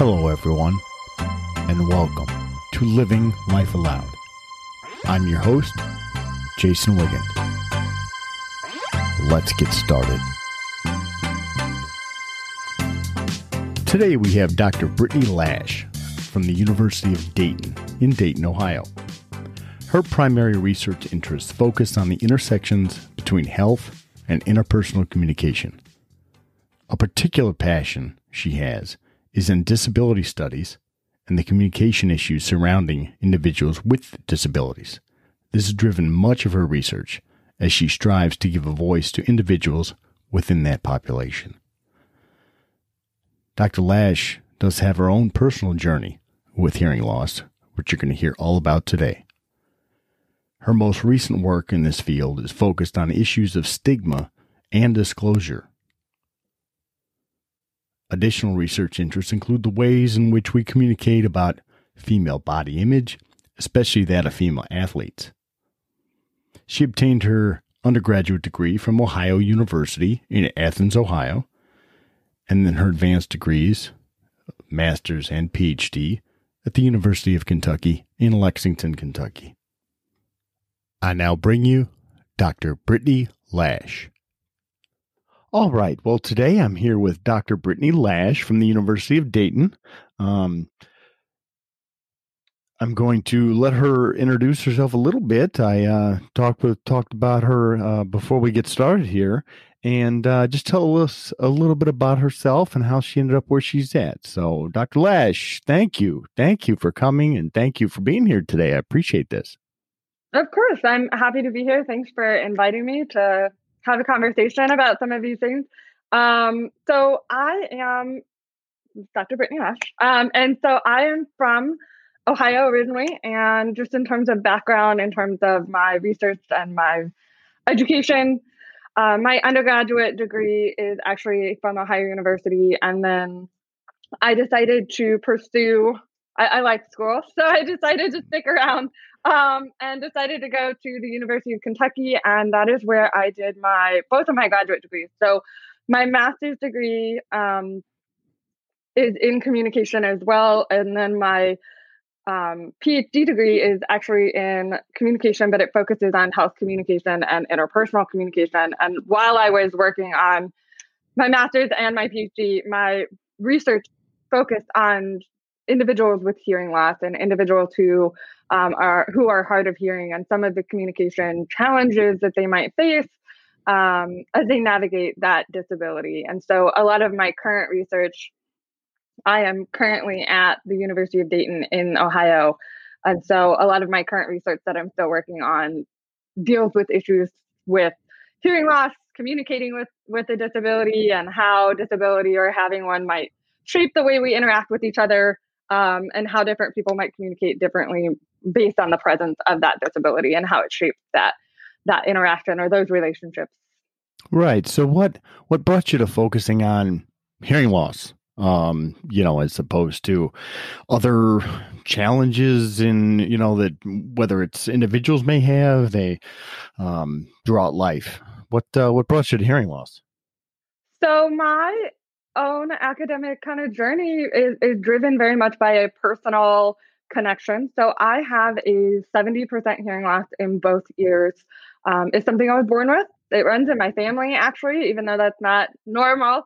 Hello, everyone, and welcome to Living Life Aloud. I'm your host, Jason Wiggin. Let's get started. Today we have Dr. Brittany Lash from the University of Dayton in Dayton, Ohio. Her primary research interests focus on the intersections between health and interpersonal communication. A particular passion she has is in disability studies and the communication issues surrounding individuals with disabilities. This has driven much of her research as she strives to give a voice to individuals within that population. Dr. Lash does have her own personal journey with hearing loss, which you're going to hear all about today. Her most recent work in this field is focused on issues of stigma and disclosure. Additional research interests include the ways in which we communicate about female body image, especially that of female athletes. She obtained her undergraduate degree from Ohio University in Athens, Ohio, and then her advanced degrees, master's and PhD, at the University of Kentucky in Lexington, Kentucky. I now bring you Dr. Brittany Lash. All right. Well, today I'm here with Dr. Brittany Lash from the University of Dayton. I'm going to let her introduce herself a little bit. I talked about her before we get started here, and just tell us a little bit about herself and how she ended up where she's at. So, Dr. Lash, thank you for coming, and thank you for being here today. I appreciate this. Of course, I'm happy to be here. Thanks for inviting me to have a conversation about some of these things. So I am Dr. Brittany Lash. And so I am from Ohio originally. And just in terms of background, in terms of my research and my education, my undergraduate degree is actually from Ohio University. And then I decided to pursue, I like school, so I decided to stick around and decided to go to the University of Kentucky, and that is where I did both of my graduate degrees. So my master's degree is in communication as well, and then my PhD degree is actually in communication, but it focuses on health communication and interpersonal communication. And while I was working on my master's and my PhD, my research focused on individuals with hearing loss and individuals who are hard of hearing and some of the communication challenges that they might face as they navigate that disability. And so a lot of my current research, I am currently at the University of Dayton in Ohio. And so a lot of my current research that I'm still working on deals with issues with hearing loss, communicating with a disability, and how disability or having one might shape the way we interact with each other, and how different people might communicate differently based on the presence of that disability and how it shapes that interaction or those relationships. Right. So what brought you to focusing on hearing loss, as opposed to other challenges in, that whether it's individuals may have throughout life? What brought you to hearing loss? So my own academic kind of journey is driven very much by a personal connection. So I have a 70% hearing loss in both ears. It's something I was born with. It runs in my family, actually, even though that's not normal.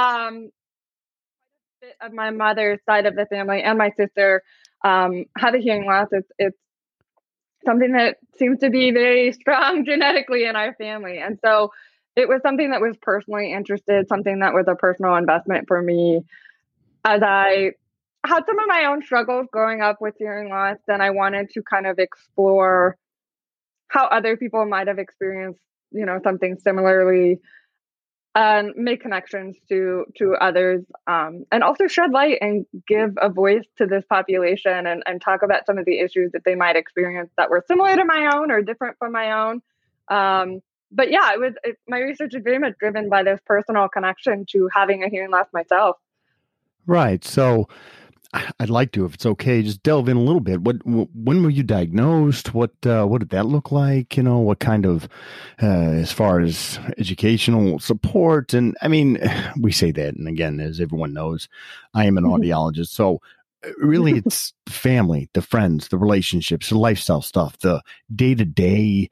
Of my mother's side of the family and my sister have a hearing loss. It's something that seems to be very strong genetically in our family. And so it was something that was personally interested, something that was a personal investment for me as I had some of my own struggles growing up with hearing loss. And I wanted to kind of explore how other people might have experienced, something similarly, and make connections to others, and also shed light and give a voice to this population and talk about some of the issues that they might experience that were similar to my own or different from my own. But yeah, my research is very much driven by this personal connection to having a hearing loss myself. Right. So I'd like to, if it's okay, just delve in a little bit. When were you diagnosed? What did that look like? What kind of, as far as educational support? And I mean, we say that, and again, as everyone knows, I am an audiologist, so really, it's family, the friends, the relationships, the lifestyle stuff, the day to day,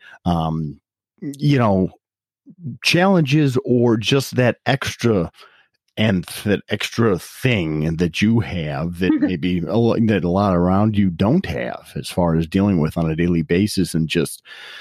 challenges, or just that extra that extra thing that you have that maybe that a lot around you don't have, as far as dealing with on a daily basis. And just,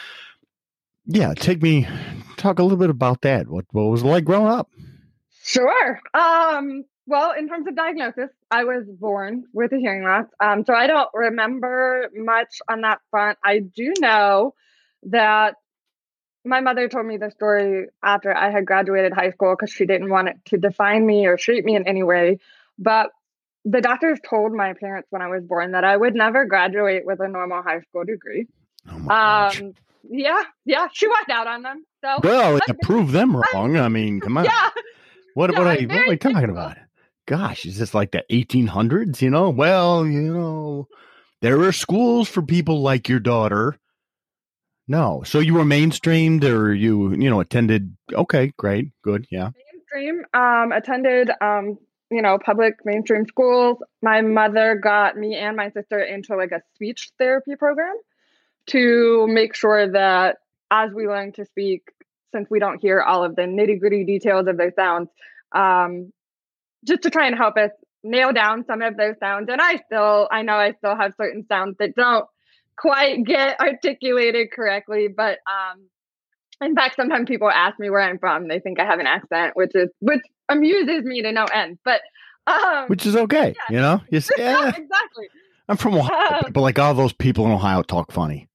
talk a little bit about that. What was it like growing up? Sure. Well, in terms of diagnosis, I was born with a hearing loss. So I don't remember much on that front. I do know that my mother told me the story after I had graduated high school because she didn't want it to define me or shape me in any way. But the doctors told my parents when I was born that I would never graduate with a normal high school degree. Oh my gosh. Yeah, she walked out on them. So well, to prove them wrong. I mean, come on. Yeah. What are we talking about? Gosh, is this like the 1800s? Well, there are schools for people like your daughter. No. So you were mainstreamed, or you attended? Okay, great. Good. Yeah. Mainstream, attended, public mainstream schools. My mother got me and my sister into like a speech therapy program to make sure that as we learn to speak, since we don't hear all of the nitty gritty details of those sounds, just to try and help us nail down some of those sounds. And I know I still have certain sounds that don't quite get articulated correctly, but in fact, sometimes people ask me where I'm from. They think I have an accent, which amuses me to no end. But which is okay, yeah. You say, yeah, exactly. I'm from Ohio, but like all those people in Ohio talk funny.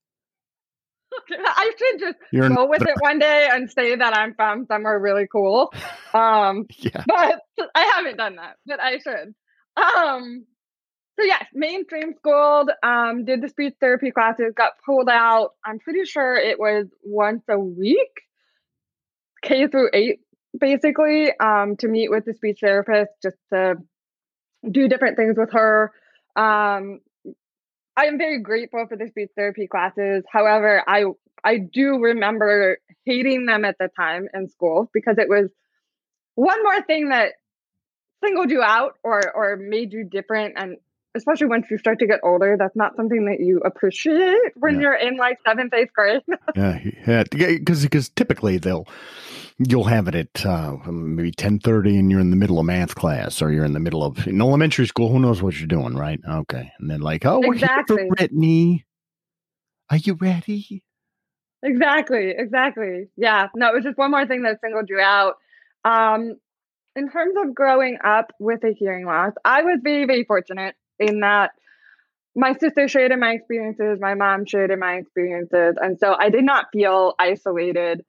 I should just go with it one day and say that I'm from somewhere really cool. Yeah. But I haven't done that, but I should. So yes, mainstream schooled, did the speech therapy classes, got pulled out. I'm pretty sure it was once a week, K through 8, basically, to meet with the speech therapist, just to do different things with her. I am very grateful for the speech therapy classes. However, I do remember hating them at the time in school because it was one more thing that singled you out or made you different. And especially once you start to get older, that's not something that you appreciate when you're in like 7th, 8th grade. yeah, because typically you'll have it at maybe 10:30, and you're in the middle of math class, or you're in the middle of in elementary school. Who knows what you're doing, right? Okay, and then like, oh, exactly. We're here for Brittany. Are you ready? Exactly. Yeah, no, it was just one more thing that singled you out. In terms of growing up with a hearing loss, I was very, very fortunate in that my sister shared in my experiences, my mom shared in my experiences, and so I did not feel isolated.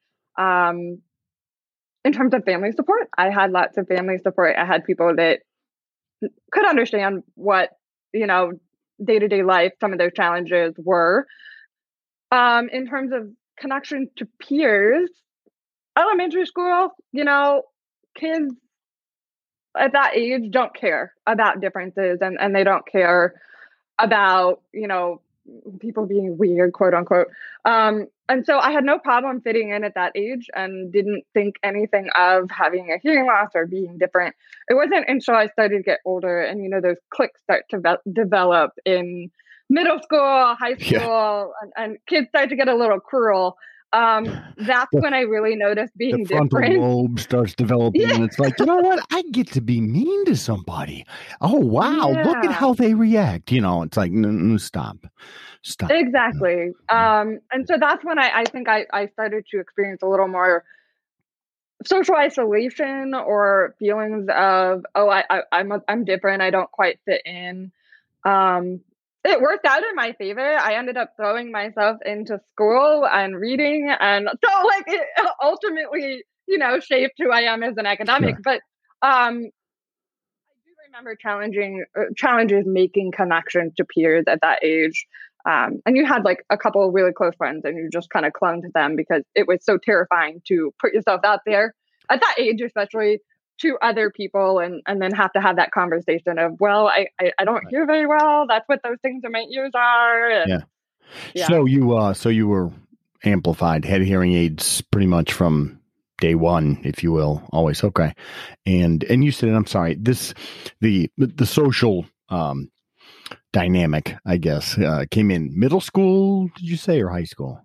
In terms of family support, I had lots of family support. I had people that could understand what, day-to-day life, some of those challenges were. In terms of connection to peers, elementary school, kids at that age don't care about differences, and they don't care about, people being weird, quote unquote. And so I had no problem fitting in at that age and didn't think anything of having a hearing loss or being different. It wasn't until I started to get older and, those cliques start to develop in middle school, high school, and kids start to get a little cruel. That's when I really noticed being different. The frontal lobe starts developing, and it's like, you know what? I get to be mean to somebody. Oh, wow. Look at how they react. It's like, no, stop. Exactly. And so that's when I think I started to experience a little more social isolation or feelings of, I'm different. I don't quite fit in. It worked out in my favor. I ended up throwing myself into school and reading, and so like it ultimately, shaped who I am as an academic. Sure. But I do remember challenges making connections to peers at that age. And you had like a couple of really close friends, and you just kind of clung to them because it was so terrifying to put yourself out there at that age, especially to other people and then have to have that conversation of, well, I don't hear very well. That's what those things in my ears are. And yeah. So you were amplified, had hearing aids pretty much from day one, if you will, always. Okay. And you said, I'm sorry, the social, dynamic, I guess, came in middle school, did you say, or high school?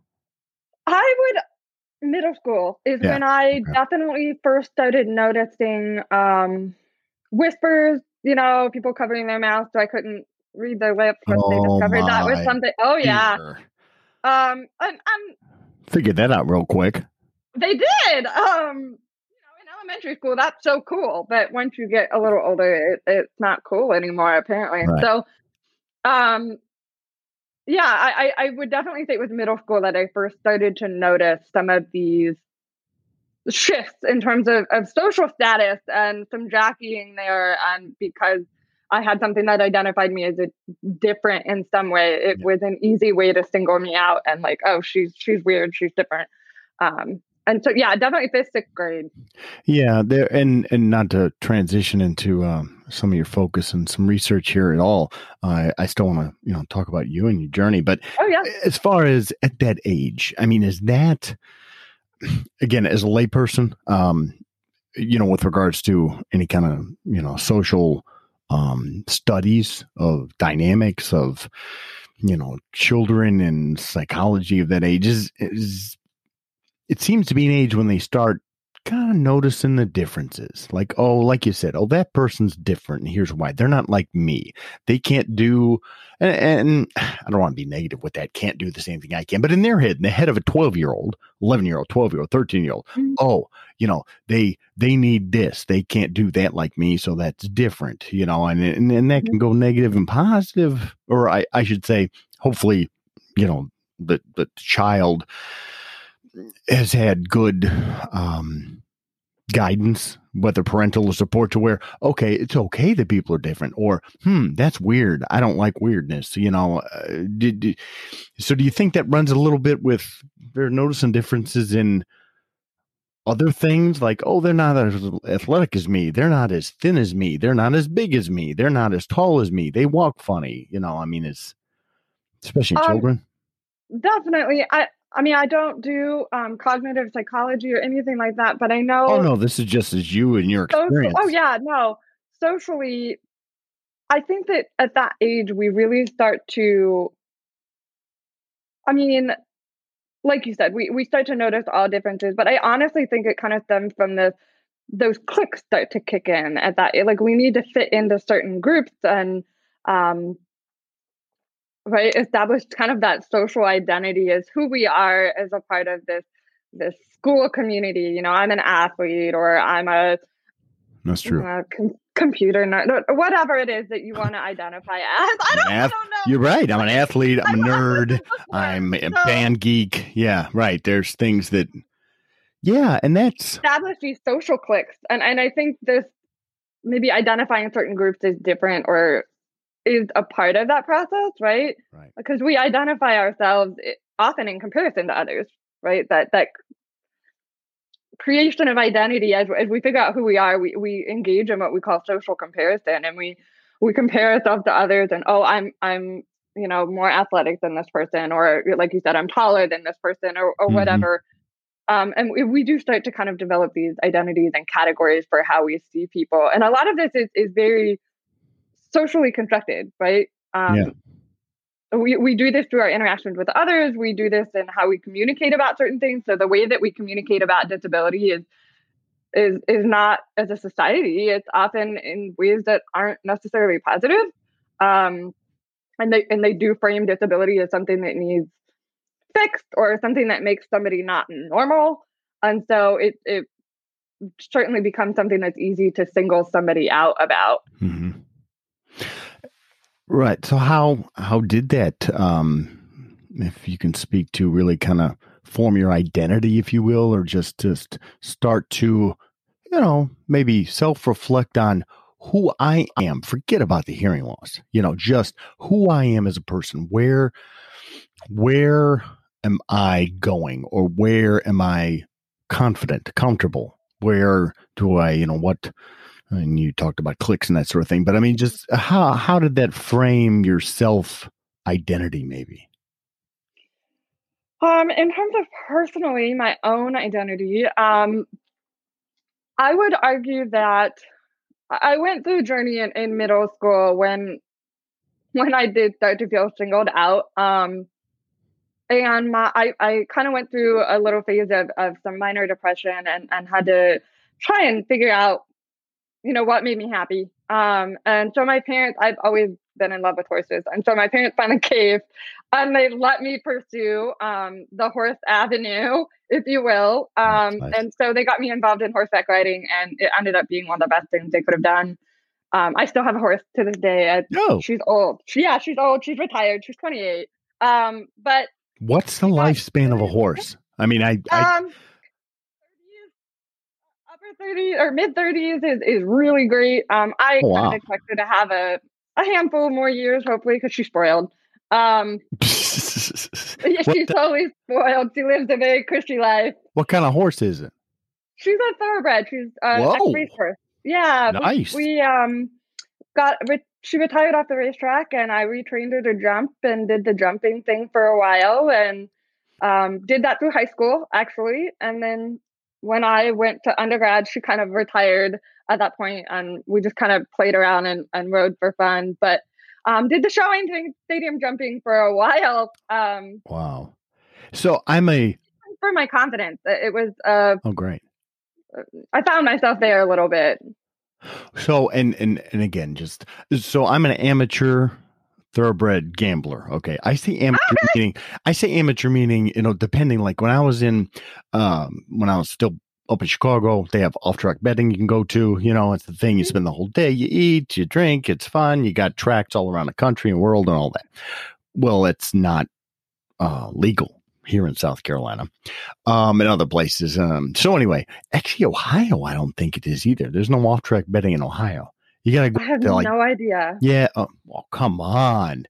Middle school is when I definitely first started noticing whispers, people covering their mouths so I couldn't read their lips once they discovered that was something. Oh yeah. And figured that out real quick. They did. In elementary school, that's so cool. But once you get a little older, it's not cool anymore, apparently. Right. So I would definitely say it was middle school that I first started to notice some of these shifts in terms of social status and some jockeying there. And because I had something that identified me as a different in some way, it was an easy way to single me out and like, oh, she's weird, she's different. And so, definitely 5th, 6th grade. Yeah, there and not to transition into some of your focus and some research here at all. I still want to talk about you and your journey, but as far as at that age, I mean, is that again as a layperson, with regards to any kind of social studies of dynamics of children and psychology of that age is. It seems to be an age when they start kind of noticing the differences. Like, oh, like you said, oh, that person's different. And here's why. They're not like me. They can't do, and I don't want to be negative with that, can't do the same thing I can. But in their head, in the head of a 12-year-old, 11-year-old, 12-year-old, 13-year-old, they need this. They can't do that like me. So that's different, and that can go negative and positive. Or I should say, hopefully, the child has had good guidance, whether parental or support, to where, okay, it's okay that people are different, or, that's weird. I don't like weirdness. So do you think that runs a little bit with they're noticing differences in other things? Like, oh, they're not as athletic as me. They're not as thin as me. They're not as big as me. They're not as tall as me. They walk funny. It's especially in children. Definitely. I don't do cognitive psychology or anything like that, but I know. Oh, no, this is just as you and your experience. Socially, I think that at that age, we really start to, like you said, we start to notice all differences, but I honestly think it kind of stems from those clicks start to kick in at that age. Like, we need to fit into certain groups and, established kind of that social identity as who we are as a part of this school community. I'm an athlete, or I'm that's true. Computer nerd, whatever it is that you want to identify as. I don't know. You're right. I'm an athlete. I'm a nerd. I'm a band geek. Yeah, right. There's things that, and that's established these social cliques, and I think this maybe identifying certain groups is different or is a part of that process, right? Right. Because we identify ourselves often in comparison to others, right? That creation of identity, as we figure out who we are, we engage in what we call social comparison, and we compare ourselves to others. And I'm more athletic than this person, or like you said, I'm taller than this person, or whatever. And we do start to kind of develop these identities and categories for how we see people, and a lot of this is very socially constructed, right? We do this through our interactions with others. We do this in how we communicate about certain things. So the way that we communicate about disability is not as a society. It's often in ways that aren't necessarily positive, and they do frame disability as something that needs fixed or something that makes somebody not normal. And so it certainly becomes something that's easy to single somebody out about. Mm-hmm. Right. So how did that, if you can speak to, really kind of form your identity, if you will, or just start to, maybe self-reflect on who I am. Forget about the hearing loss, just who I am as a person. Where am I going, or where am I confident, comfortable? Where do I, what, and you talked about clicks and that sort of thing, but I mean, just how did that frame your self identity maybe? In terms of personally, my own identity, I would argue that I went through a journey in middle school when I did start to feel singled out. And I kind of went through a little phase of some minor depression and had to try and figure out, what made me happy. And so my parents, I've always been in love with horses. And so my parents found a cave and they let me pursue the horse avenue, if you will. That's nice. And so they got me involved in horseback riding, and it ended up being one of the best things they could have done. I still have a horse to this day. No. She's old. Yeah, she's old. She's retired. She's 28. But what's the lifespan of a horse? I mean, I 30s, upper 30s or mid 30s is really great. I Oh, kind wow. of expect her to have a handful more years, hopefully, because she's spoiled. Yeah, she's totally spoiled. She lives a very cushy life. What kind of horse is it? She's a thoroughbred. She's Whoa. ex-racehorse. Yeah, Nice. we she retired off the racetrack, and I retrained her to jump and did the jumping thing for a while, and did that through high school actually. And then when I went to undergrad, she kind of retired at that point, and we just kind of played around and rode for fun. But did the showing thing, stadium jumping for a while. Wow. So For my confidence. It was oh, great. I found myself there a little bit. So and again, just so I'm an amateur thoroughbred gambler. Okay. I say amateur meaning, depending, like when I was still up in Chicago, they have off-track betting you can go to. It's the thing. You spend the whole day, you eat, you drink, it's fun. You got tracks all around the country and world and all that. Well, it's not legal here in South Carolina, and other places. So anyway, actually, Ohio, I don't think it is either. There's no off-track betting in Ohio. You gotta go. I have no idea. Yeah. Well, come on.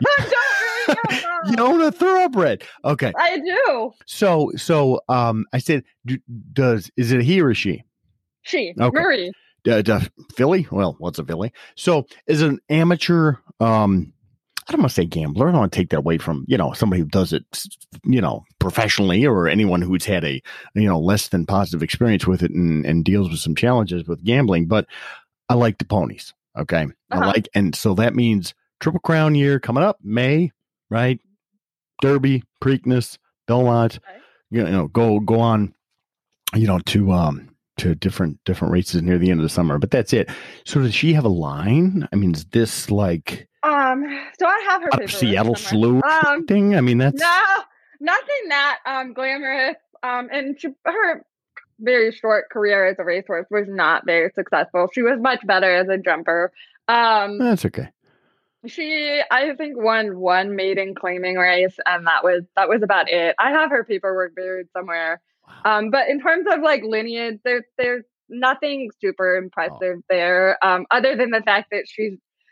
You own a thoroughbred. Okay. I do. So, I said, is it a he or a she? She. Okay. Marie. Filly? Well, what's a filly? So, is an amateur, I don't want to say gambler. I don't want to take that away from, somebody who does it, professionally, or anyone who's had a, less than positive experience with it and deals with some challenges with gambling. But I like the ponies. Okay. And so that means Triple Crown year coming up, May, right? Derby, Preakness, Belmont, go on, to different races near the end of the summer. But that's it. So does she have a line? I mean, is this like so I have her Seattle Slew thing? I mean, that's nothing that glamorous. And her very short career as a racehorse was not very successful. She was much better as a jumper. That's okay. She, I think, won one maiden claiming race, and that was about it. I have her paperwork buried somewhere. But in terms of like lineage, there's nothing super impressive there, other than the fact that she's,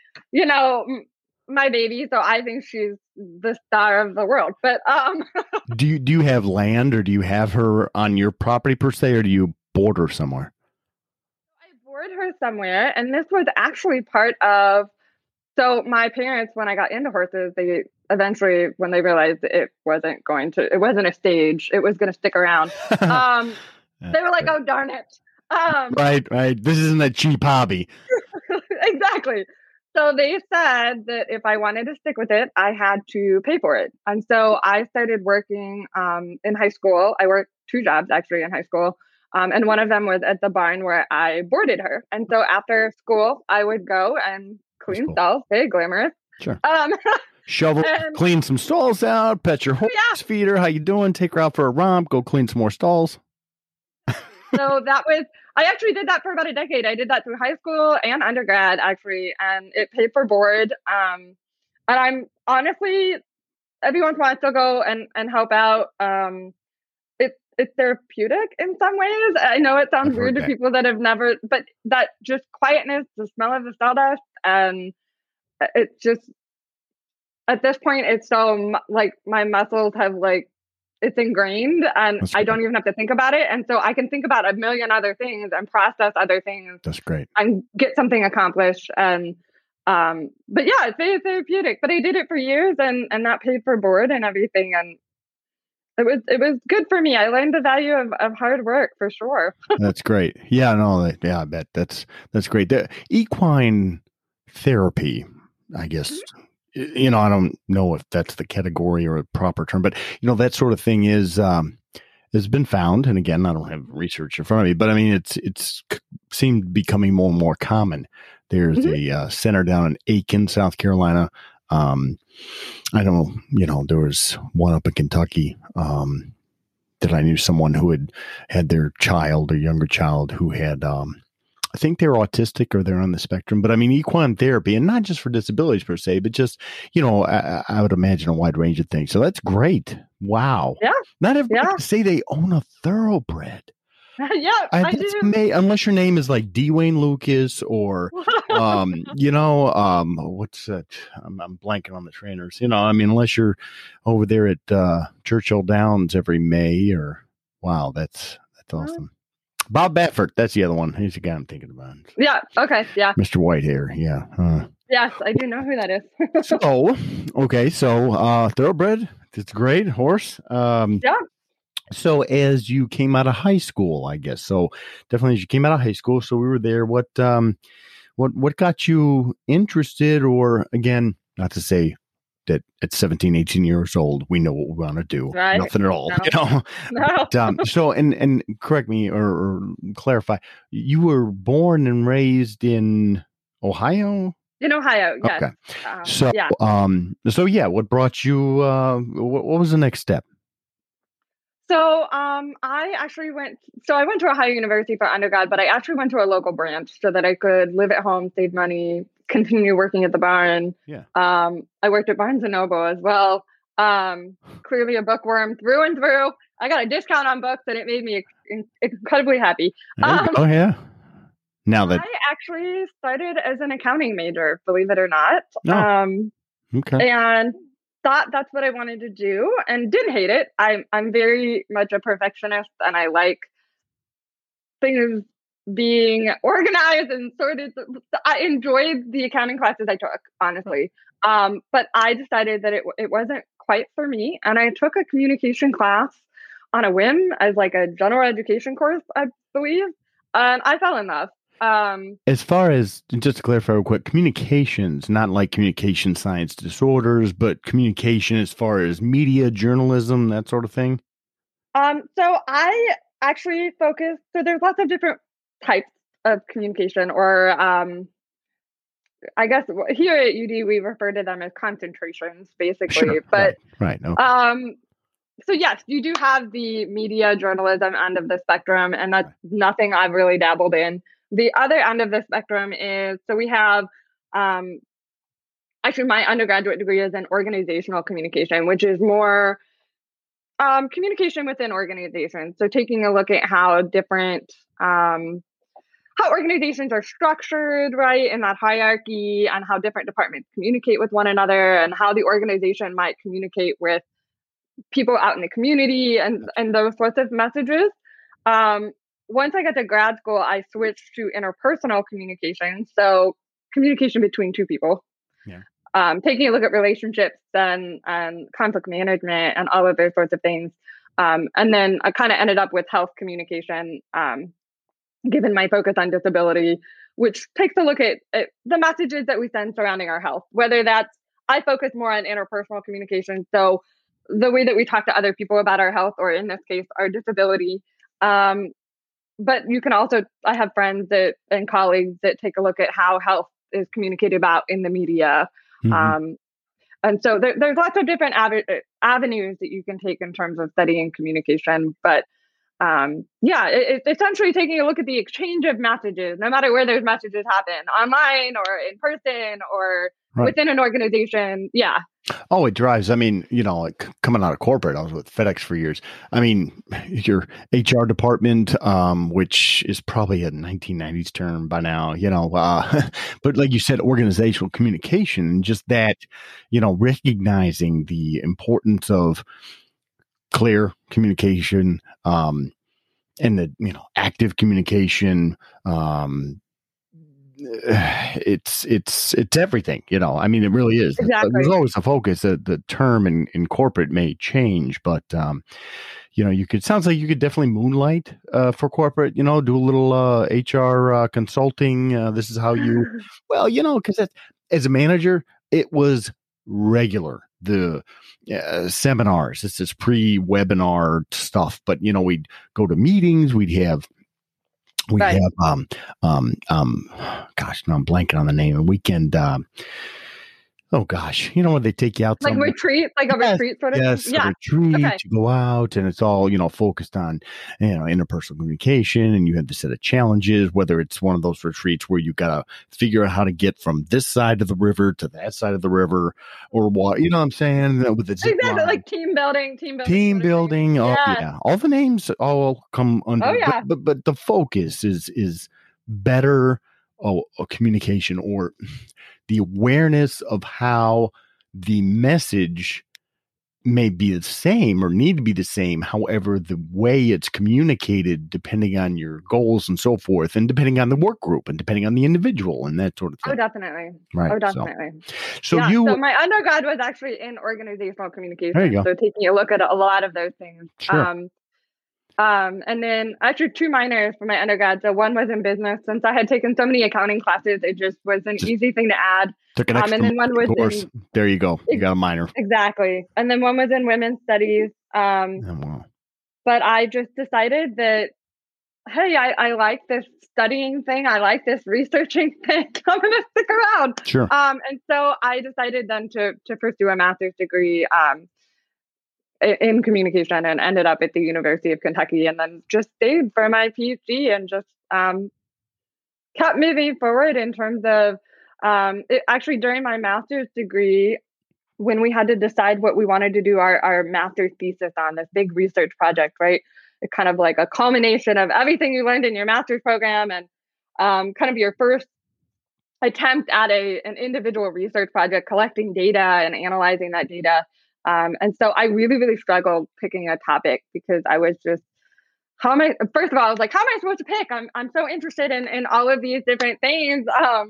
my baby. So I think she's the star of the world. But do you have land, or do you have her on your property per se, or do you board her somewhere? I board her somewhere, and this was actually part of. So my parents, when I got into horses, they eventually, when they realized it wasn't a stage, it was going to stick around. They were like, "Oh, darn it!" Right. This isn't a cheap hobby. Exactly. So they said that if I wanted to stick with it, I had to pay for it. And so I started working in high school. I worked 2 jobs actually in high school. And one of them was at the barn where I boarded her. And so after school, I would go and clean stalls. Very glamorous. Sure. Shovel, clean some stalls out, pet your horse, feed her. How you doing? Take her out for a romp. Go clean some more stalls. So I actually did that for about a decade. I did that through high school and undergrad, actually, and it paid for board. And I'm honestly, every once in a while, I still go and help out. It's therapeutic in some ways. I know it sounds weird to people that have never, but that just quietness, the smell of the sawdust, and it's just, at this point, it's so like my muscles have like it's ingrained, and That's I great. don't even have to think about it. And so I can think about a million other things and process other things That's great. and get something accomplished. And but yeah, it's very therapeutic. But I did it for years, and that paid for board and everything, and it was good for me. I learned the value of hard work for sure. That's great. Yeah, no, yeah, I bet that's great. The equine therapy, I guess, I don't know if that's the category or a proper term, but that sort of thing has been found. And again, I don't have research in front of me, but I mean, it's seemed becoming more and more common. There's a center down in Aiken, South Carolina. I know, there was one up in Kentucky, that I knew someone who had their child, a younger child who had, I think they're autistic or they're on the spectrum, but I mean, equine therapy, and not just for disabilities per se, but just, I would imagine a wide range of things. So that's great. Wow. Yeah. Not everybody can say they own a thoroughbred. Yeah, I do. Unless your name is like Dwayne Lucas or, what's that? I'm blanking on the trainers. Unless you're over there at Churchill Downs every May or, wow, that's awesome. Bob Baffert, that's the other one. He's the guy I'm thinking about. Yeah. Okay. Yeah. Mr. Whitehair. Yeah. Yes, I do know who that is. So thoroughbred. It's great horse. Yeah. So as you came out of high school, I guess. So definitely as you came out of high school, so we were there. What got you interested, or again, not to say that at 17, 18 years old, we know what we want to do. Right. Nothing at all, No. But, so, and correct me or clarify, you were born and raised in Ohio? In Ohio, yes. Okay. What brought you, what was the next step? So I went to Ohio University for undergrad, but I actually went to a local branch so that I could live at home, save money, continue working at the barn. Yeah. I worked at Barnes & Noble as well. Clearly a bookworm through and through. I got a discount on books and it made me incredibly happy. Oh yeah. Now that I actually started as an accounting major, believe it or not. Okay. And thought that's what I wanted to do and didn't hate it. I'm very much a perfectionist and I like things being organized and sorted. I enjoyed the accounting classes I took, honestly. But I decided that it wasn't quite for me. And I took a communication class on a whim as like a general education course, I believe. And I fell in love. As far as, just to clarify real quick, communications, not like communication science disorders, but communication as far as media, journalism, that sort of thing? So I actually focus, so there's lots of different types of communication, or I guess here at UD, we refer to them as concentrations, basically. Sure, but right. No. So yes, you do have the media journalism end of the spectrum, and that's nothing I've really dabbled in. The other end of the spectrum is, so we have, actually my undergraduate degree is in organizational communication, which is more communication within organizations. So taking a look at how different, how organizations are structured, right, in that hierarchy, and how different departments communicate with one another, and how the organization might communicate with people out in the community, and those sorts of messages. Once I got to grad school, I switched to interpersonal communication. So communication between two people, taking a look at relationships and conflict management and all of those sorts of things. And then I kind of ended up with health communication, given my focus on disability, which takes a look at the messages that we send surrounding our health, whether that's, I focus more on interpersonal communication. So the way that we talk to other people about our health, or in this case, our disability. But you can also, I have friends and colleagues that take a look at how health is communicated about in the media. Mm-hmm. And so there's lots of different avenues that you can take in terms of studying communication. But it's essentially taking a look at the exchange of messages, no matter where those messages happen, online or in person or within an organization. Yeah. Oh, it drives. I mean, like coming out of corporate, I was with FedEx for years. I mean, your HR department, which is probably a 1990s term by now, but like you said, organizational communication, just that, recognizing the importance of clear communication, and the, active communication. It's everything, I mean, it really is. Exactly. There's always a focus. The term in corporate may change, but sounds like you could definitely moonlight for corporate, do a little HR consulting. This is how you, well, because as a manager, it was regular. The seminars, this is pre-webinar stuff, but we'd go to meetings, we'd have gosh, now I'm blanking on the name. Weekend, oh gosh, when they take you out like retreat, like a retreat sort of thing? Yes, a retreat. Okay. You go out and it's all, focused on, interpersonal communication, and you have the set of challenges, whether it's one of those retreats where you got to figure out how to get from this side of the river to that side of the river, or what, what I'm saying? With the zip exactly, line. like team building. Oh, yeah. All the names all come under, but the focus is better communication, or the awareness of how the message may be the same or need to be the same. However, the way it's communicated, depending on your goals and so forth, and depending on the work group and depending on the individual and that sort of thing. Oh, definitely. Right. Oh, definitely. So my undergrad was actually in organizational communication. There you go. So taking a look at a lot of those things. Sure. And then actually 2 minors for my undergrad. So one was in business. Since I had taken so many accounting classes, it just was an easy thing to add. Took an extra and then one was course. There you go. You got a minor. Exactly. And then one was in women's studies. Wow. But I just decided that, hey, I like this studying thing. I like this researching thing. I'm going to stick around. Sure. And so I decided then to pursue a master's degree in communication, and ended up at the University of Kentucky, and then just stayed for my PhD and just kept moving forward in terms of actually during my master's degree, when we had to decide what we wanted to do our master's thesis on, this big research project, right? It's kind of like a culmination of everything you learned in your master's program, and kind of your first attempt at an individual research project, collecting data and analyzing that data. And so I really, really struggled picking a topic, because I was just, first of all, I was like, how am I supposed to pick? I'm so interested in all of these different things.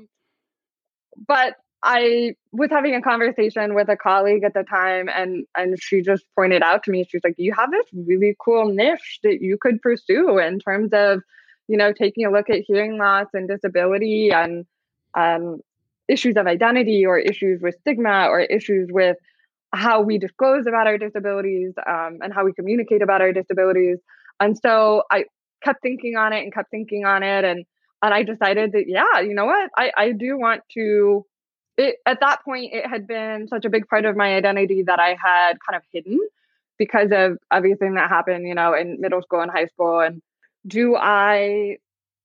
But I was having a conversation with a colleague at the time, and she just pointed out to me, she's like, you have this really cool niche that you could pursue in terms of, taking a look at hearing loss and disability, and issues of identity, or issues with stigma, or issues with how we disclose about our disabilities, and how we communicate about our disabilities. And so I kept thinking on it, and I decided that, yeah, you know what, I do want to. At that point, it had been such a big part of my identity that I had kind of hidden because of everything that happened, in middle school and high school. And do I,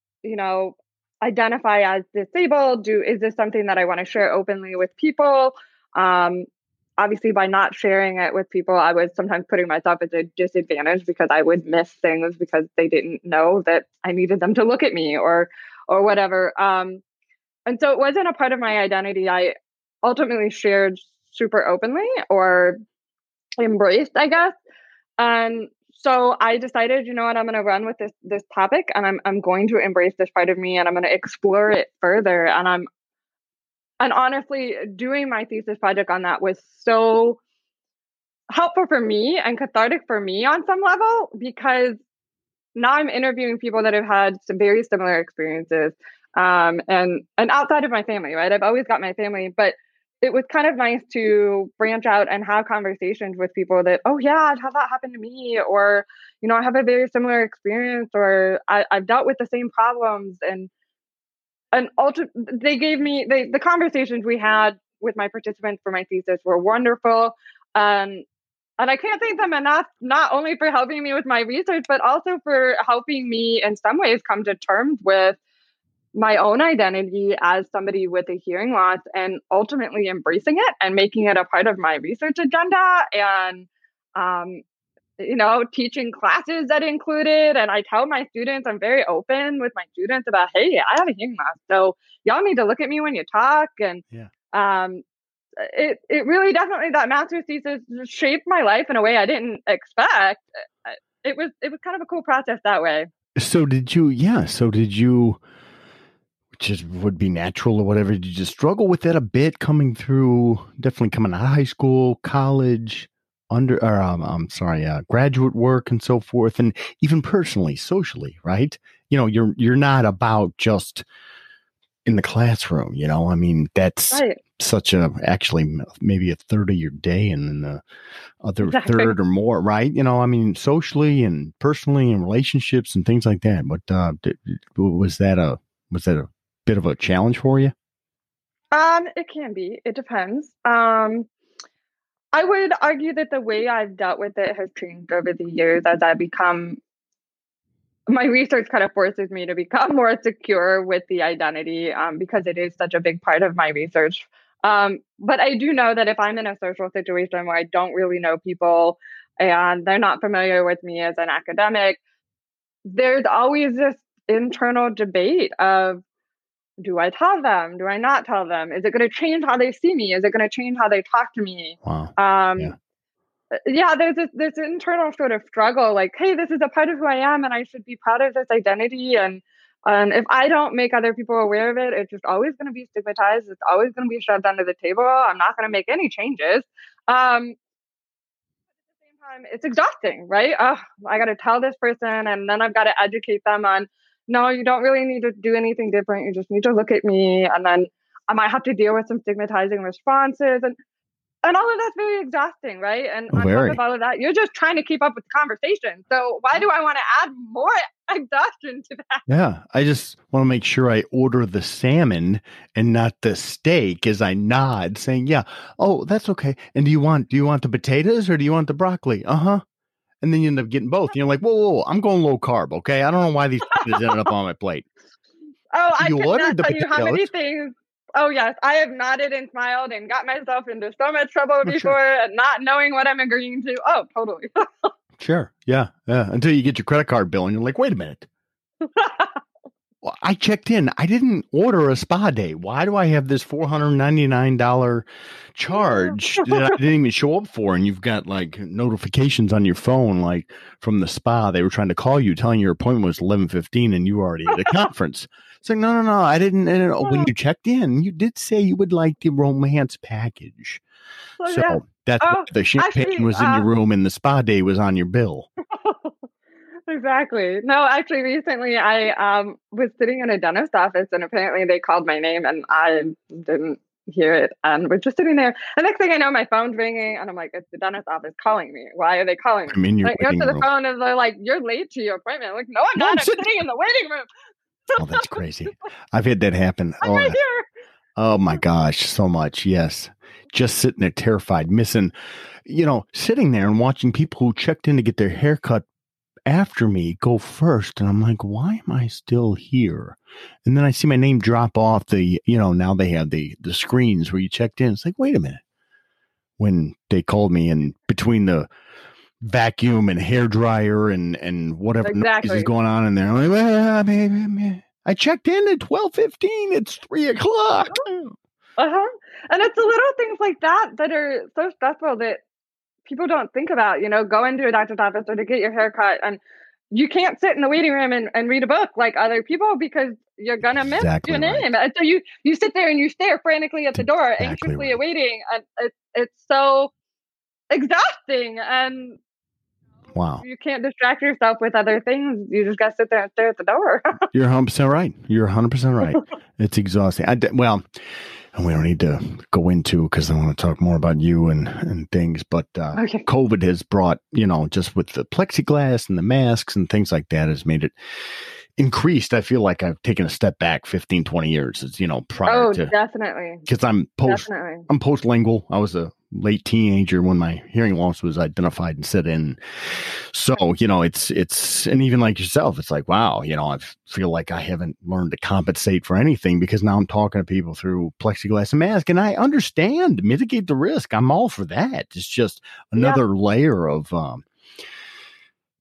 identify as disabled? Is this something that I want to share openly with people? Obviously, by not sharing it with people, I was sometimes putting myself at a disadvantage, because I would miss things because they didn't know that I needed them to look at me, or whatever. And so it wasn't a part of my identity. I ultimately shared super openly, or embraced, I guess. And so I decided, you know what, I'm going to run with this topic, and I'm going to embrace this part of me, and I'm going to explore it further. And honestly, doing my thesis project on that was so helpful for me and cathartic for me on some level, because now I'm interviewing people that have had some very similar experiences, and outside of my family, right? I've always got my family, but it was kind of nice to branch out and have conversations with people that, oh yeah, I've had that happen to me, or, I have a very similar experience, or I've dealt with the same problems. They gave me the conversations we had with my participants for my thesis were wonderful. And I can't thank them enough, not only for helping me with my research, but also for helping me in some ways come to terms with my own identity as somebody with a hearing loss, and ultimately embracing it and making it a part of my research agenda, and teaching classes that include it. And I tell my students, I'm very open with my students about, hey, I have a hearing loss, so y'all need to look at me when you talk. And it really definitely, that master's thesis shaped my life in a way I didn't expect. It was kind of a cool process that way. So did you, which would be natural or whatever. Did you struggle with that a bit definitely coming out of high school, college, graduate work and so forth, and even personally, socially, right? You're not about just in the classroom, I mean, that's Right. actually maybe a third of your day, and then the other Exactly. third or more, right? I mean, socially and personally and relationships and things like that. But was that a bit of a challenge for you? It can be. It depends. I would argue that the way I've dealt with it has changed over the years as my research kind of forces me to become more secure with the identity, because it is such a big part of my research. But I do know that if I'm in a social situation where I don't really know people and they're not familiar with me as an academic, there's always this internal debate of, do I tell them? Do I not tell them? Is it going to change how they see me? Is it going to change how they talk to me? Wow. Yeah, there's this internal sort of struggle, like, hey, this is a part of who I am, and I should be proud of this identity. And if I don't make other people aware of it, it's just always going to be stigmatized. It's always going to be shoved under the table. I'm not going to make any changes. At the same time, it's exhausting, right? I got to tell this person, and then I've got to educate them on, no, you don't really need to do anything different. You just need to look at me, and then I might have to deal with some stigmatizing responses. And all of that's very exhausting, right? And on top of all of that, you're just trying to keep up with the conversation. So why do I want to add more exhaustion to that? Yeah, I just want to make sure I order the salmon and not the steak as I nod, saying, yeah, oh, that's okay. And do you want the potatoes or do you want the broccoli? Uh-huh. And then you end up getting both. And you're like, whoa, I'm going low carb, okay? I don't know why these potatoes ended up on my plate. Oh, I cannot tell you how many things. Oh, yes. I have nodded and smiled and got myself into so much trouble before and not knowing what I'm agreeing to. Oh, totally. Sure. Yeah. Until you get your credit card bill and you're like, wait a minute. Well, I checked in. I didn't order a spa day. Why do I have this $499 charge that I didn't even show up for? And you've got like notifications on your phone, like from the spa. They were trying to call you, telling your appointment was 11:15 and you were already at a conference. It's like, no, I didn't. When you checked in, you did say you would like the romance package. So that's why the champagne was in your room and the spa day was on your bill. Exactly. No, actually, recently I was sitting in a dentist office and apparently they called my name and I didn't hear it and we're just sitting there. The next thing I know, my phone's ringing and I'm like, it's the dentist office calling me. Why are they calling me? I'm in your go to the phone and they're like, you're late to your appointment. I'm like, no, I'm not. I'm sitting in the waiting room. Oh, that's crazy. I've had that happen. I'm right here. Oh my gosh, so much. Yes. Just sitting there terrified, missing, sitting there and watching people who checked in to get their hair cut after me go first. And I'm like, why am I still here? And then I see my name drop off now they have the screens where you checked in. It's like, wait a minute. When they called me and between the vacuum and hair dryer and whatever noise is going on in there, I'm like, well, I checked in at 12:15. It's 3:00. And it's the little things like that are so stressful that people don't think about, go into a doctor's office or to get your hair cut. And you can't sit in the waiting room and read a book like other people because you're going to miss your name. And so you sit there and you stare frantically at the door, anxiously awaiting. And it's so exhausting. And wow, you can't distract yourself with other things. You just got to sit there and stare at the door. You're 100% right. You're 100% right. It's exhausting. And we don't need to go into because I want to talk more about you and things. But COVID has brought, just with the plexiglass and the masks and things like that has made it increased. I feel like I've taken a step back 15, 20 years. It's, prior to. Definitely. Because I'm postlingual. I was a late teenager when my hearing loss was identified and set in. So, it's, and even like yourself, it's like, wow, I feel like I haven't learned to compensate for anything because now I'm talking to people through plexiglass and mask and I understand, mitigate the risk. I'm all for that. It's just another layer of,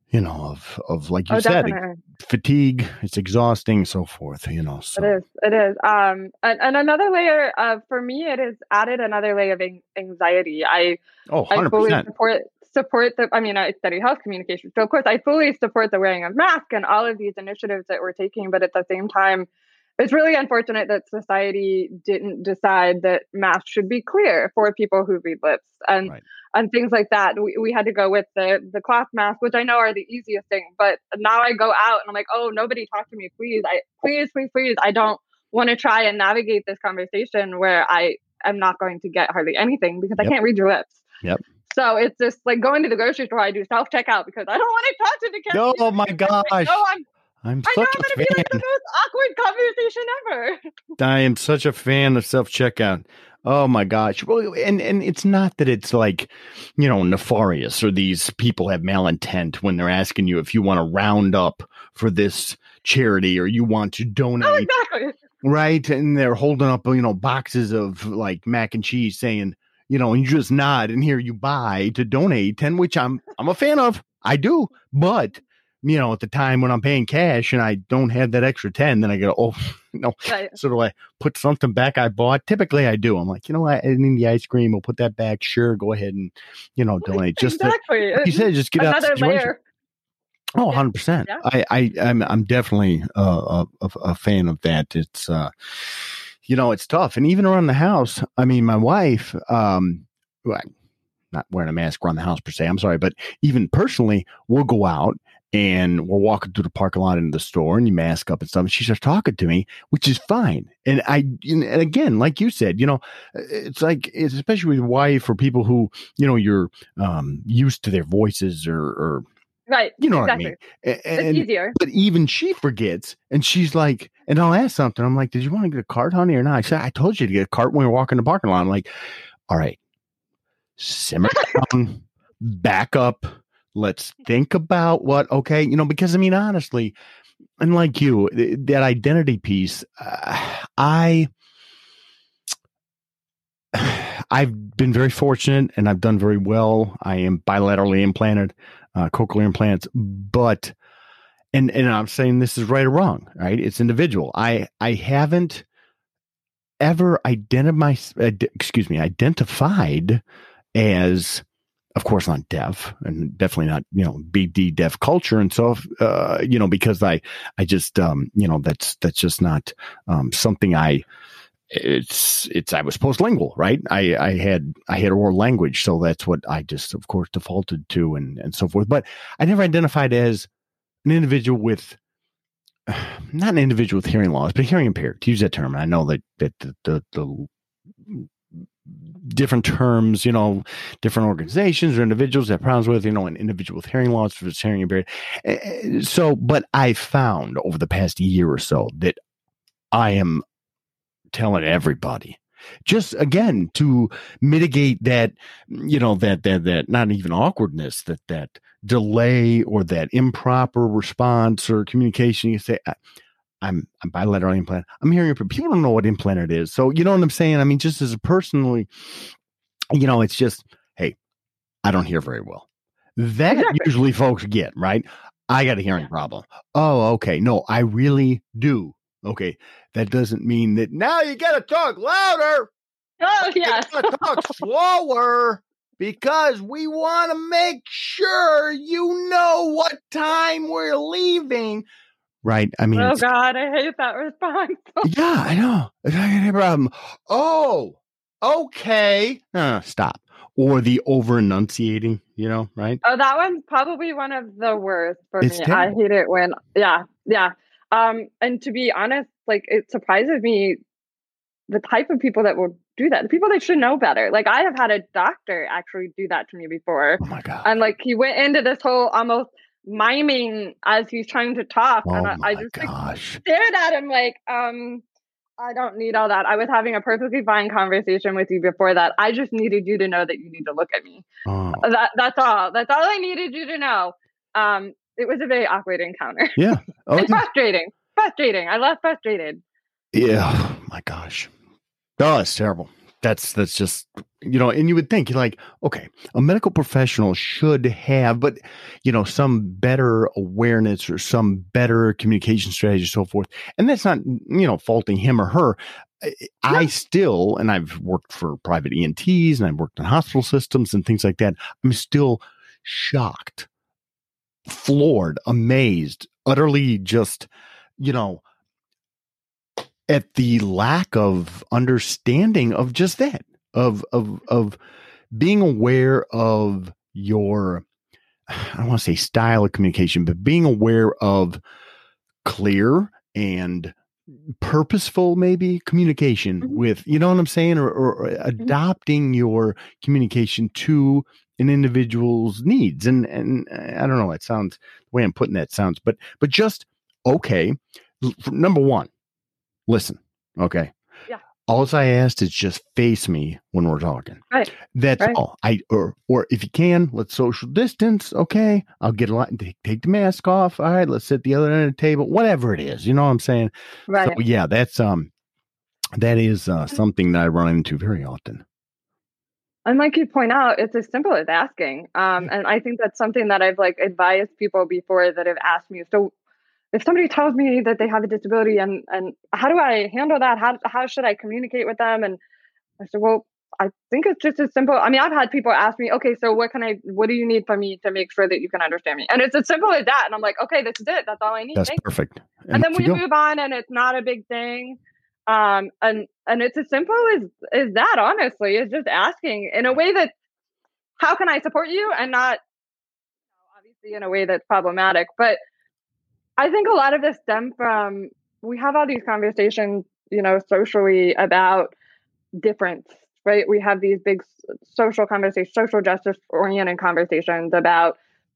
of like you Oh, said, definitely. fatigue, it's exhausting, so forth, so. It is. And another layer of, for me, it has added another layer of anxiety. Oh, I fully 100%. support the, I mean, I study health communication. So of course I fully support the wearing of masks and all of these initiatives that we're taking. But at the same time, it's really unfortunate that society didn't decide that masks should be clear for people who read lips Right. and things like that. We had to go with the cloth mask, which I know are the easiest thing. But now I go out and I'm like, oh, nobody talk to me, please. Please. I don't want to try and navigate this conversation where I am not going to get hardly anything because I Yep. can't read your lips. Yep. So it's just like going to the grocery store. I do self checkout because I don't want to talk to the cashier. Oh my gosh. Like, no, I'm I know such I'm a going to be like the fan. most awkward conversation ever. I am such a fan of self-checkout. Oh my gosh. Well, and it's not that it's like, nefarious or these people have malintent when they're asking you if you want to round up for this charity or you want to donate. Oh, exactly. Right. And they're holding up, boxes of like mac and cheese saying, and you just nod and here you buy to donate, and which I'm a fan of. I do. But, at the time when I'm paying cash and I don't have that extra 10, then I go, oh, no. Right. So do I put something back I bought? Typically I do. I'm like, I need the ice cream. We'll put that back. Sure. Go ahead and, donate. Just exactly. like you said, just get out of the situation. Layer. Oh, 100%. Yeah. I'm definitely a fan of that. It's, it's tough. And even around the house, I mean, my wife, not wearing a mask around the house per se, I'm sorry, but even personally, we'll go out and we're walking through the parking lot into the store and you mask up and stuff. And she starts talking to me, which is fine. And and again, like you said, it's like, it's especially with your wife or people who, you're used to their voices or right. You know exactly. what I mean? It's easier. But even she forgets and she's like, and I'll ask something. I'm like, did you want to get a cart, honey, or not? I said, I told you to get a cart when we were walking the parking lot. I'm like, all right, simmer down, back up. Let's think about okay, because I mean, honestly, and like you, that identity piece, I've been very fortunate and I've done very well. I am bilaterally implanted, cochlear implants, but, and I'm saying this is right or wrong, right? It's individual. I haven't ever identified as, of course, not deaf and definitely not, BD deaf culture. And so, because I just, that's just not, something I was postlingual, right? I had oral language. So that's what I just, of course, defaulted to and so forth. But I never identified as an individual with, not an individual with hearing loss, but hearing impaired, to use that term. I know that the different terms, different organizations or individuals have problems with, an individual with hearing loss versus hearing impaired. So, but I found over the past year or so that I am telling everybody, just again, to mitigate that, that not even awkwardness, that delay or that improper response or communication. You say, I'm bilaterally implanted. I'm hearing people don't know what implanted is. So you know what I'm saying? I mean, just as a personally, it's just, hey, I don't hear very well. That exactly. Usually folks get, right? I got a hearing problem. Oh, okay. No, I really do. Okay. That doesn't mean that now you got to talk louder. Oh, yeah. You got to talk slower because we want to make sure you know what time we're leaving. Right. I mean, oh God, I hate that response. Yeah, I know. It's not a problem. Oh, okay. Stop. Or the over enunciating, right? Oh, that one's probably one of the worst for me. Terrible. I hate it when, yeah. And to be honest, like it surprises me the type of people that will do that. The people that should know better. Like I have had a doctor actually do that to me before. Oh my God. And like he went into this whole almost miming as he's trying to talk. Oh and I just like, stared at him like, I don't need all that. I was having a perfectly fine conversation with you before that. I just needed you to know that you need to look at me. Oh. That's all. That's all I needed you to know. It was a very awkward encounter. Yeah. Oh, and frustrating. I left frustrated. Yeah. Oh my gosh. Oh, it's terrible. That's just, and you would think, you're like, okay, a medical professional should have, but some better awareness or some better communication strategy, so forth. And that's not, faulting him or her. I still, and I've worked for private ENTs and I've worked in hospital systems and things like that. I'm still shocked, floored, amazed, utterly just, at the lack of understanding of just that, of being aware of your, I don't want to say style of communication, but being aware of clear and purposeful, maybe communication with, you know what I'm saying? Or adopting your communication to an individual's needs. And I don't know, it sounds, the way I'm putting that sounds, but just, okay. Number one, listen, okay. Yeah. All I asked is just face me when we're talking. Right. That's right. all. Or if you can, let's social distance. Okay. I'll get a lot, take the mask off. All right. Let's sit the other end of the table, whatever it is. You know what I'm saying? Right. So yeah, that is something that I run into very often. And like you point out, it's as simple as asking. And I think that's something that I've advised people before that have asked me. So if somebody tells me that they have a disability and how do I handle that? How should I communicate with them? And I said, well, I think it's just as simple. I mean, I've had people ask me, okay, so what do you need from me to make sure that you can understand me? And it's as simple as that. And I'm like, okay, this is it. That's all I need. That's perfect. And then we move on and it's not a big thing. And it's as simple as that, honestly, is just asking in a way that, how can I support you? And not obviously in a way that's problematic. But I think a lot of this stem from, we have all these conversations, socially about difference, right? We have these big social conversations, social justice oriented conversations about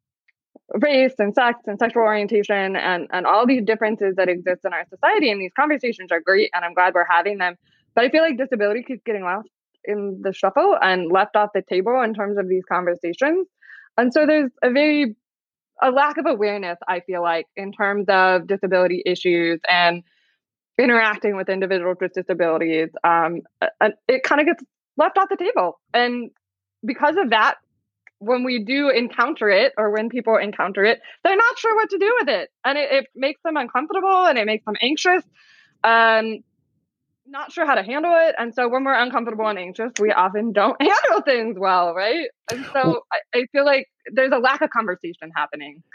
race and sex and sexual orientation and all these differences that exist in our society. And these conversations are great and I'm glad we're having them. But I feel like disability keeps getting lost in the shuffle and left off the table in terms of these conversations. And so there's a lack of awareness, I feel like, in terms of disability issues and interacting with individuals with disabilities. It kind of gets left off the table. And because of that, when we do encounter it, or when people encounter it, they're not sure what to do with it. And it makes them uncomfortable and it makes them anxious and not sure how to handle it. And so when we're uncomfortable and anxious, we often don't handle things well, right? And so I feel like there's a lack of conversation happening.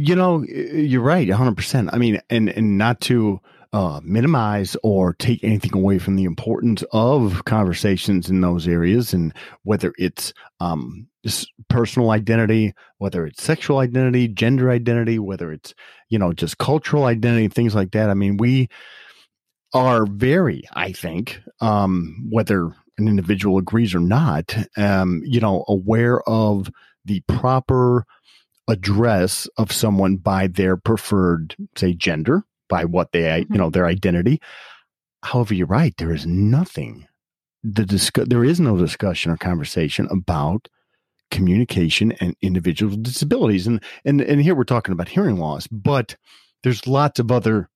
You're right, 100%. I mean, and not to minimize or take anything away from the importance of conversations in those areas, and whether it's personal identity, whether it's sexual identity, gender identity, whether it's just cultural identity, things like that. I mean, we are very, I think, whether an individual agrees or not, aware of the proper address of someone by their preferred, say, gender, by what they, their identity. However, you're right. There is nothing. There is no discussion or conversation about communication and individuals with disabilities. And here we're talking about hearing loss, but there's lots of other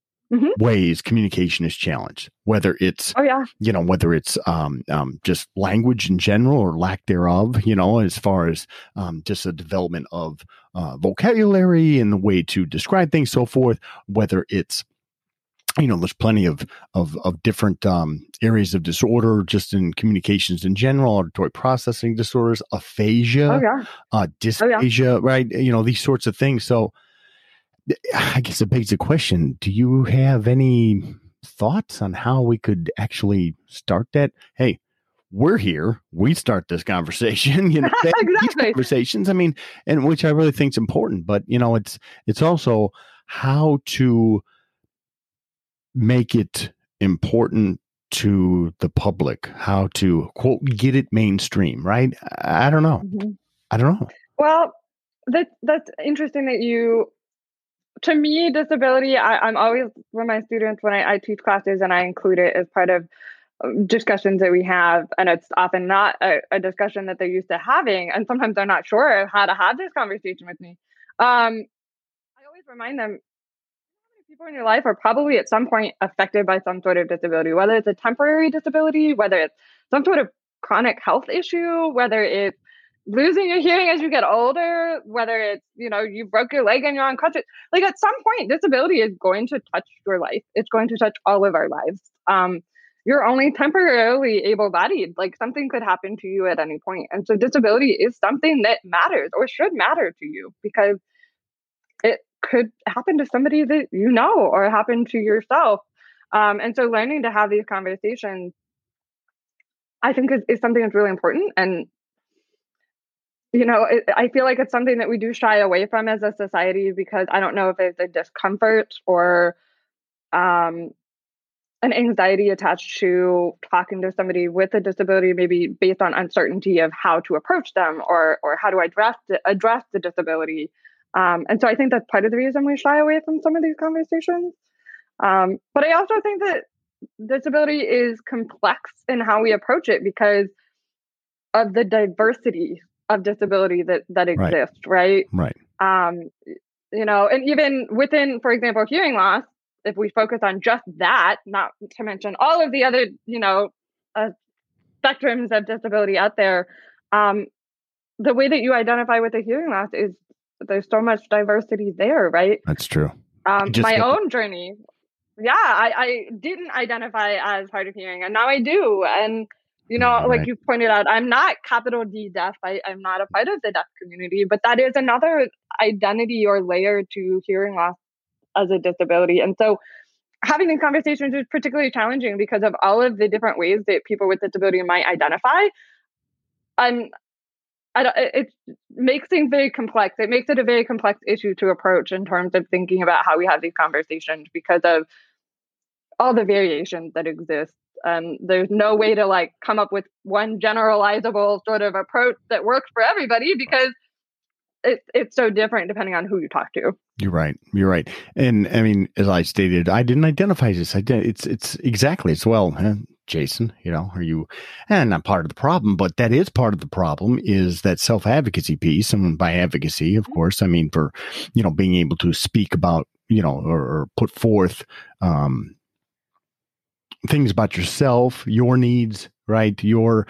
ways communication is challenged, whether it's, whether it's just language in general or lack thereof, as far as just the development of vocabulary and the way to describe things, so forth, whether it's, there's plenty of different areas of disorder just in communications in general, auditory processing disorders, aphasia, dysphagia, right? These sorts of things. So I guess it begs the question, do you have any thoughts on how we could actually start that? Hey, we're here. We start this conversation, Exactly. These conversations. I mean, and which I really think is important, but it's also how to make it important to the public, how to, quote, get it mainstream, right? I don't know. I don't know. Well, that's interesting that you, to me, disability, I'm always, with my students, when I teach classes and I include it as part of discussions that we have, and it's often not a discussion that they're used to having, and sometimes they're not sure how to have this conversation with me. I always remind them, people in your life are probably at some point affected by some sort of disability, whether it's a temporary disability, whether it's some sort of chronic health issue, whether it's losing your hearing as you get older, whether it's, you broke your leg and you're on crutches. Like at some point, disability is going to touch your life. It's going to touch all of our lives. You're only temporarily able-bodied. Like something could happen to you at any point. And so disability is something that matters or should matter to you because it could happen to somebody that you know or happen to yourself. And so learning to have these conversations, I think is something that's really important. And, I feel like it's something that we do shy away from as a society because I don't know if it's a discomfort or an anxiety attached to talking to somebody with a disability, maybe based on uncertainty of how to approach them or how to address the disability. And so I think that's part of the reason we shy away from some of these conversations. But I also think that disability is complex in how we approach it because of the diversity of disability that exists, right? Right. And even within, for example, hearing loss, if we focus on just that, not to mention all of the other, spectrums of disability out there, the way that you identify with a hearing loss is there's so much diversity there, right? That's true. My own journey. Yeah, I didn't identify as hard of hearing, and now I do. And, like you pointed out, I'm not capital D deaf. I'm not a part of the deaf community, but that is another identity or layer to hearing loss as a disability. And so having these conversations is particularly challenging because of all of the different ways that people with disability might identify. It makes things very complex. It makes it a very complex issue to approach in terms of thinking about how we have these conversations because of all the variations that exist. There's no way to come up with one generalizable sort of approach that works for everybody because it's so different depending on who you talk to. You're right. And I mean, as I stated, I didn't identify this. It's exactly as well. Jason, are you, and not part of the problem, but that is part of the problem is that self-advocacy piece. And by advocacy, of course, I mean for, being able to speak about, or put forth, things about yourself, your needs, right? Your,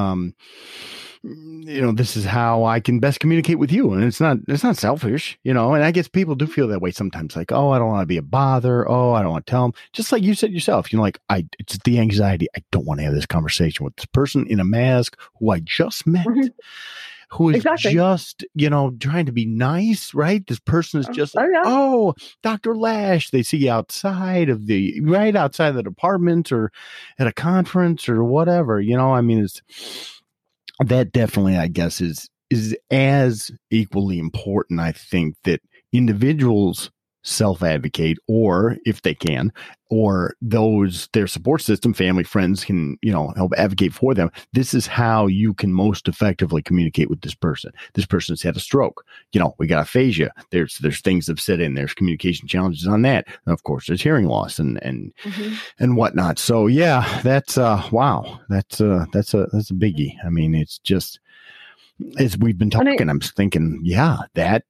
this is how I can best communicate with you. And it's not selfish, and I guess people do feel that way sometimes, like, oh, I don't want to be a bother. Oh, I don't want to tell them. Just like you said yourself, it's the anxiety. I don't want to have this conversation with this person in a mask who I just met. Mm-hmm. Who is just, trying to be nice, right? This person is just oh, Dr. Lash. They see you outside of the department or at a conference or whatever, I mean, it's that definitely, I guess, is as equally important, I think, that individuals self-advocate, or if they can, or their support system, family, friends can, help advocate for them. This is how you can most effectively communicate with this person. This person's had a stroke. We got aphasia. There's things that set in. There's communication challenges on that. And of course, there's hearing loss and whatnot. So yeah, that's wow. That's a biggie. I mean, it's just, as we've been talking, I'm thinking, yeah, that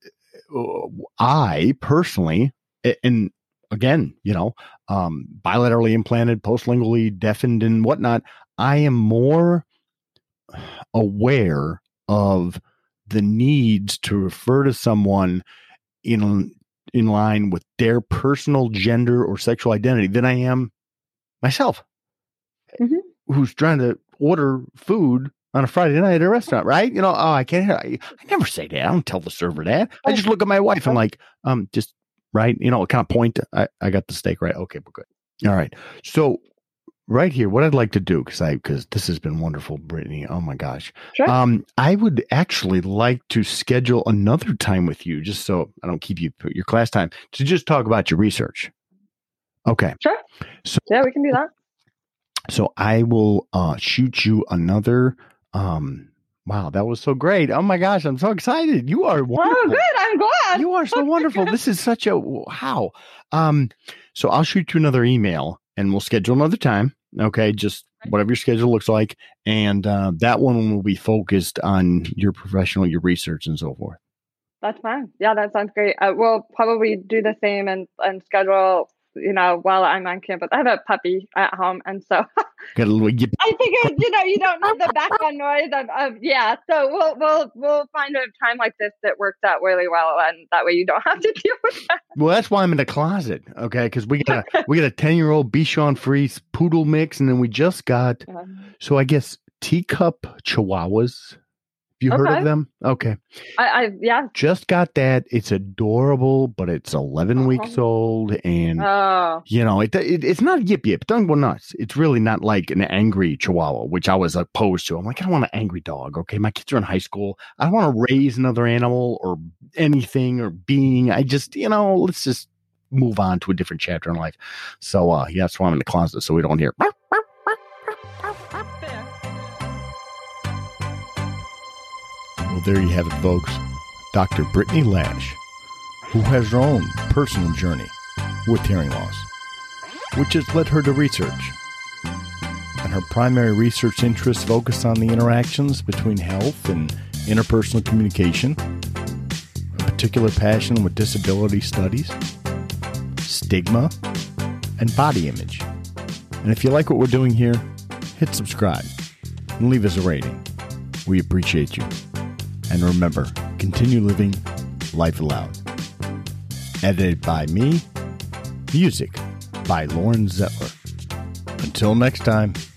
I personally, and again, bilaterally implanted, postlingually deafened and whatnot, I am more aware of the needs to refer to someone in line with their personal gender or sexual identity than I am myself, who's trying to order food on a Friday night at a restaurant, right? I can't. I never say that. I don't tell the server that. I just look at my wife and like, just right. Kind of point. I got the steak right. Okay, we're good. All right. So right here, what I'd like to do, because this has been wonderful, Brittany. Oh my gosh. Sure. I would actually like to schedule another time with you, just so I don't keep you your class time, to just talk about your research. Okay. Sure. So yeah, we can do that. So I will shoot you another. Wow, that was so great. Oh my gosh, I'm so excited. You are wonderful. Oh, good. I'm glad. You are so wonderful. This is such a wow. So I'll shoot you another email and we'll schedule another time. Okay, just whatever your schedule looks like. And that one will be focused on your professional, your research and so forth. That's fine. Yeah, that sounds great. We'll probably do the same and schedule, while I'm on campus. I have a puppy at home. And so Got a little yip. I figured, you don't need the background noise yeah. So we'll find a time like this that works out really well, and that way you don't have to deal with that. Well, that's why I'm in the closet, okay? Because we got a 10-year-old Bichon Frise poodle mix, and then we just got so I guess teacup Chihuahuas. You heard of them? Okay. Yeah. Just got that. It's adorable, but it's 11 weeks old, and it's not yip yip. Don't go nuts. It's really not like an angry Chihuahua, which I was opposed to. I'm like, I don't want an angry dog. Okay, my kids are in high school. I don't want to raise another animal or anything or being. I just, let's just move on to a different chapter in life. So, that's why I'm in the closet, so we don't hear. Well, there you have it, folks. Dr. Brittany Lash, who has her own personal journey with hearing loss, which has led her to research. And her primary research interests focus on the interactions between health and interpersonal communication, a particular passion with disability studies, stigma, and body image. And if you like what we're doing here, hit subscribe and leave us a rating. We appreciate you. And remember, continue living life aloud. Edited by me. Music by Lauren Zettler. Until next time.